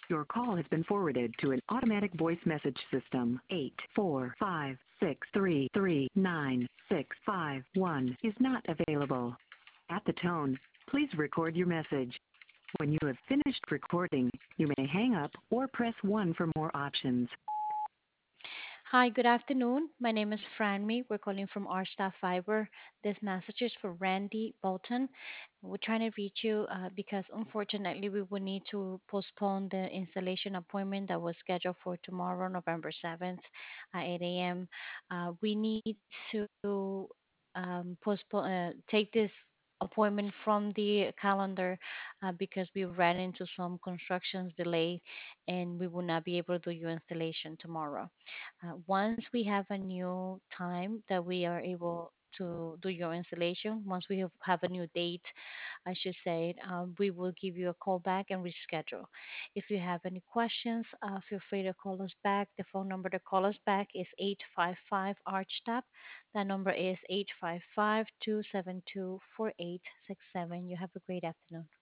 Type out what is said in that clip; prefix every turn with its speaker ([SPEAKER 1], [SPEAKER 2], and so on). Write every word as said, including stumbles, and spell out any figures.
[SPEAKER 1] Your call has been forwarded to an automatic voice message system. Eight four five six three three nine six five one is not available. At the tone, please record your message. When you have finished recording, you may hang up or press one for more options.
[SPEAKER 2] Hi, good afternoon. My name is Franmy. We're calling from R Staff Fiber. This message is for Randy Bolton. We're trying to reach you uh, because unfortunately we will need to postpone the installation appointment that was scheduled for tomorrow, November seventh at eight a m. Uh, we need to um, postpone, uh, take this appointment from the calendar uh, because we ran into some constructions delay and we will not be able to do your installation tomorrow. Uh, once we have a new time that we are able to do your installation, once we have, have a new date, I should say, um, we will give you a call back and reschedule. If you have any questions, uh, feel free to call us back. The phone number to call us back is eight five five ARCHTAP. That number is eight five five, two seven two, four eight six seven. You have a great afternoon.